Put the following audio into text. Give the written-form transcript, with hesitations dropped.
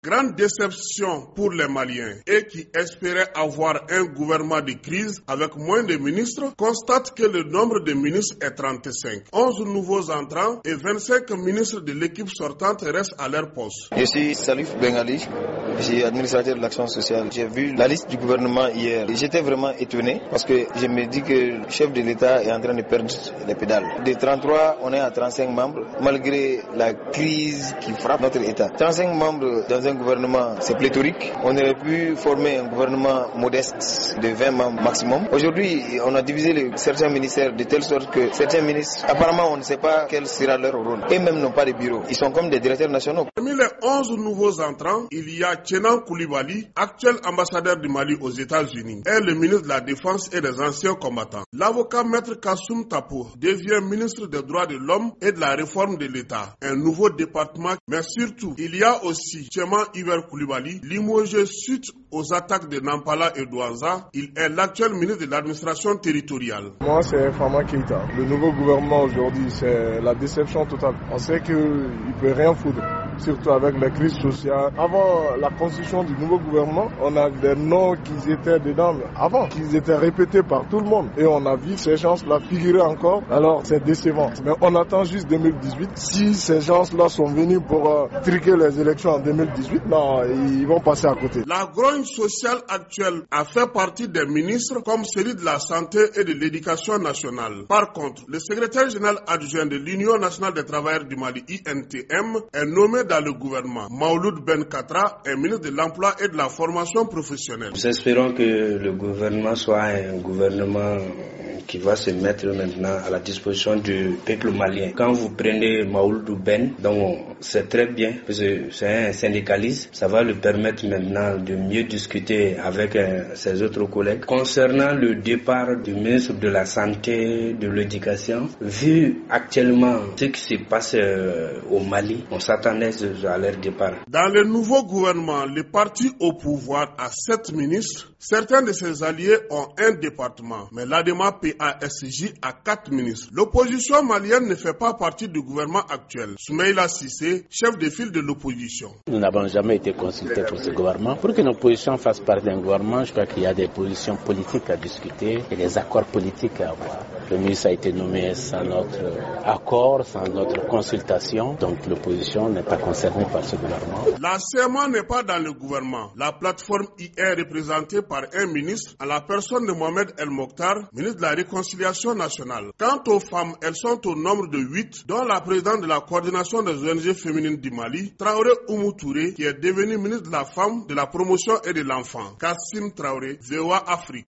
Grande déception pour les Maliens et qui espéraient avoir un gouvernement de crise avec moins de ministres constatent que le nombre de ministres est 35. 11 nouveaux entrants et 25 ministres de l'équipe sortante restent à leur poste. Je suis Salif Bengali, je suis administrateur de l'action sociale. J'ai vu la liste du gouvernement hier. J'étais vraiment étonné parce que je me dis que le chef de l'État est en train de perdre les pédales. De 33, on est à 35 membres malgré la crise qui frappe notre État. 35 membres dans un gouvernement, c'est pléthorique. On aurait pu former un gouvernement modeste de 20 membres maximum. Aujourd'hui, on a divisé certains ministères de telle sorte que certains ministres, apparemment, on ne sait pas quel sera leur rôle. Et même n'ont pas de bureau. Ils sont comme des directeurs nationaux. Parmi les 11 nouveaux entrants, il y a Tchenan Koulibaly, actuel ambassadeur du Mali aux États-Unis, et le ministre de la Défense et des anciens combattants. L'avocat Maître Kassoum Tapo devient ministre des droits de l'homme et de la réforme de l'État. Un nouveau département, mais surtout, il y a aussi Tcheman Iber Koulibaly, limogé suite aux attaques de Nampala et Douaza. Il est l'actuel ministre de l'administration territoriale. Moi, c'est Fama Keïta. Le nouveau gouvernement aujourd'hui, c'est la déception totale. On sait qu'il ne peut rien foutre, surtout avec la crise sociale. Avant la constitution du nouveau gouvernement, on a des noms qui étaient dedans, mais avant, qu'ils étaient répétés par tout le monde. Et on a vu ces gens-là figurer encore. Alors, c'est décevant. Mais on attend juste 2018. Si ces gens-là sont venus pour triquer les élections en 2018, non, ils vont passer à côté. La grogne sociale actuelle a fait partie des ministres comme celui de la santé et de l'éducation nationale. Par contre, le secrétaire général adjoint de l'Union nationale des travailleurs du Mali, INTM, est nommé dans le gouvernement. Mauloud Ben Katra est ministre de l'Emploi et de la formation professionnelle. Nous espérons que le gouvernement soit un gouvernement qui va se mettre maintenant à la disposition du peuple malien. Quand vous prenez Mauloud Ben, donc c'est très bien, parce que c'est un syndicaliste, ça va lui permettre maintenant de mieux discuter avec ses autres collègues. Concernant le départ du ministre de la Santé, de l'Éducation, vu actuellement ce qui se passe au Mali, on s'attendait à leur départ. Dans le nouveau gouvernement, le parti au pouvoir a 7 ministres. Certains de ses alliés ont un département, mais l'ADEMA PASJ a 4 ministres. L'opposition malienne ne fait pas partie du gouvernement actuel. Soumaïla Cissé, chef de file de l'opposition. Nous n'avons jamais été consultés pour ce gouvernement. Pour que nos positions fassent partie d'un gouvernement, je crois qu'il y a des positions politiques à discuter et des accords politiques à avoir. Le ministre a été nommé sans notre accord, sans notre consultation, donc l'opposition n'est pas concernée par ce gouvernement. La CMA n'est pas dans le gouvernement. La plateforme I est représentée par un ministre, à la personne de Mohamed El Mokhtar, ministre de la Réconciliation nationale. Quant aux femmes, elles sont au nombre de 8, dont la présidente de la coordination des ONG féminines du Mali, Traoré Oumou Touré, qui est devenue ministre de la Femme, de la Promotion et de l'Enfant. Kassim Traoré, VOA Afrique.